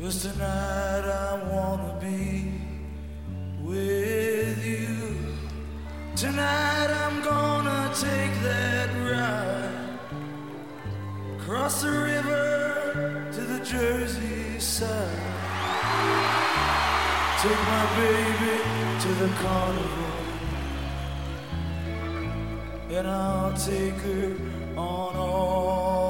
'Cause tonight I wanna be with you. Tonight I'm gonna take that ride across the river to the Jersey side. Take my baby to the carnival, and I'll take her on all